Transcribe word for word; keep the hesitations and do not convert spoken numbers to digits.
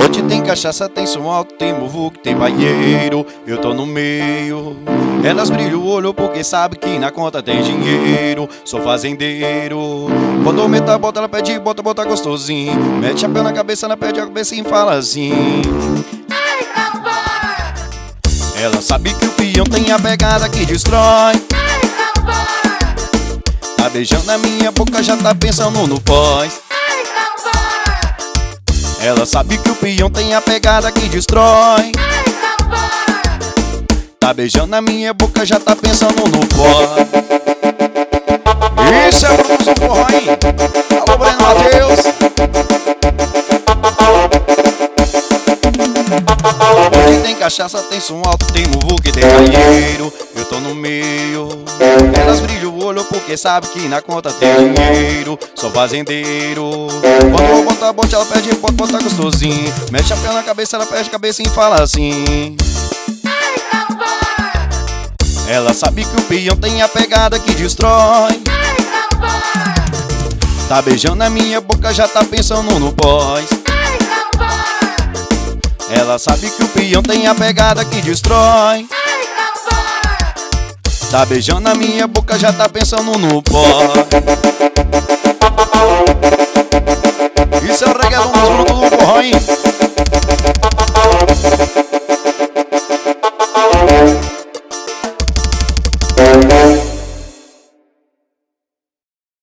Onde tem cachaça, tem som alto, tem muvuco, tem banheiro. Eu tô no meio. Elas brilham o olho porque sabe que na conta tem dinheiro. Sou fazendeiro. Quando eu meto a bota, ela pede bota, bota gostosinho. Mete chapéu na cabeça, ela pede a cabeça e fala assim: Ai, rapaz! ela sabe que o peão tem a pegada que destrói. Ai, rapaz! Tá beijando a minha boca, já tá pensando no pós. Ai, rapaz! Ela sabe que o peão tem a pegada que destrói. Ai, rapaz! Tá beijando a minha boca, já tá pensando no pós. Isso é o Bruno do forró, hein? Alô, Breno Matheus. Onde tem cachaça, tem som alto, tem muvuca e tem banheiro. Eu tô no meio. Elas brilham o olho porque sabe que na conta tem dinheiro. Sou fazendeiro. Quando eu boto a bote, ela pede pode botar gostosinho. Mete chapéu na cabeça, ela pede cabeça e fala assim: Ai, rapaz! ela sabe que o peão tem a pegada que destrói. Ai, rapaz! Tá beijando a minha boca, já tá pensando no pós. Ai, rapaz! Ela sabe que o peão tem a pegada que destrói. Ai, rapaz! Tá beijando a minha boca, já tá pensando no pó. Isso é o reggaeton dos brutos do forró, hein?